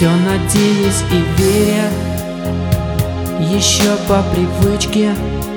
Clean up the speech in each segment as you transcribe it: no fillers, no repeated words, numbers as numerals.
Все надеясь и веря, еще по привычке,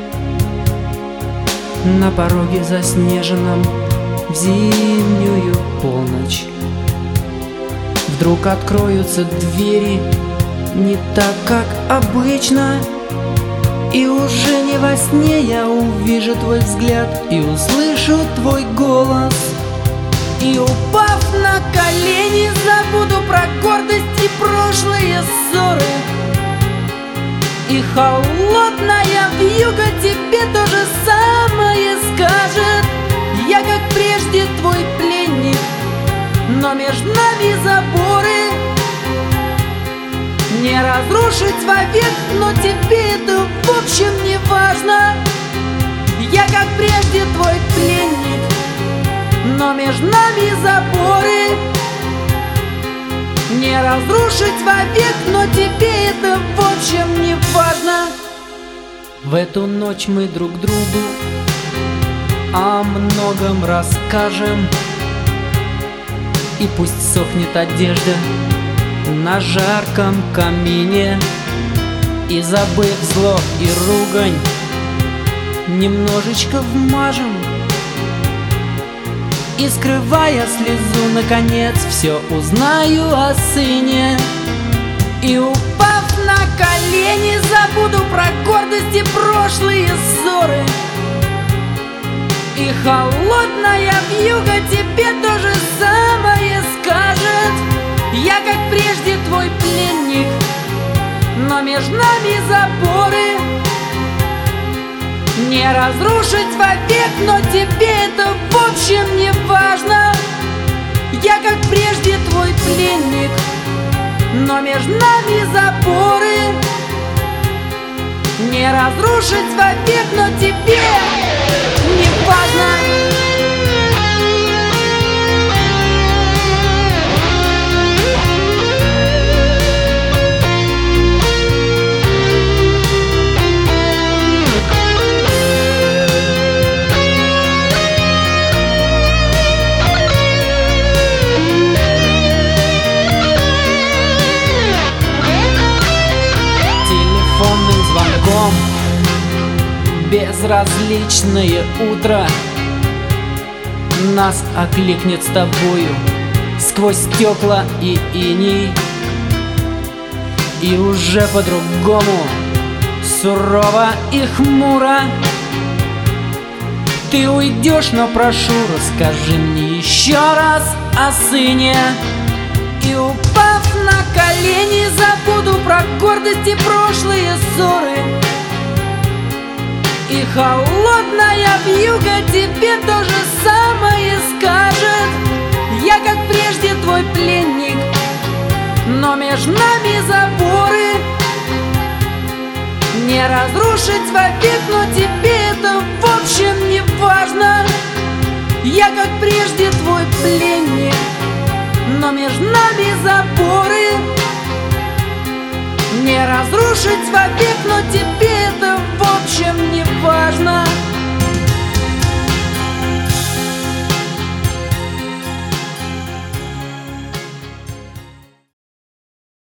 на пороге заснеженном в зимнюю полночь вдруг откроются двери не так, как обычно. И уже не во сне я увижу твой взгляд и услышу твой голос. И упав на колени, забуду про гордость и прошлые ссоры. И холодная вьюга тебе то же самое скажет. Я как прежде твой пленник, но между нами заборы. Не разрушить вовек, но тебе это в общем не важно. Я как прежде твой пленник, но между нами заборы. Не разрушить вовек, но тебе это в общем не важно. В эту ночь мы друг другу о многом расскажем. И пусть сохнет одежда на жарком камине, и забыв зло и ругань, немножечко вмажем. И скрывая слезу, наконец все узнаю о сыне. И упав на колени, забуду про гордость и прошлые ссоры. И холодная вьюга тебе то же самое скажет. Я как прежде твой пленник, но между нами заборы. Не разрушить вовек, но тебе это в общем не важно. Я как прежде твой пленник, но между нами заборы. Не разрушить вовек, но тебе не важно. Звонком безразличное утро нас окликнет с тобою сквозь стекла и иней. И уже по-другому, сурово и хмуро ты уйдешь, но прошу, расскажи мне еще раз о сыне. И упав на колени, забуду про гордость и прошлые ссоры. И холодная вьюга тебе то же самое скажет. Я как прежде твой пленник, но между нами заборы. Не разрушить вовек, но тебе это в общем не важно. Я как прежде твой пленник, но между нами заборы. Не разрушить вовек, но тебе это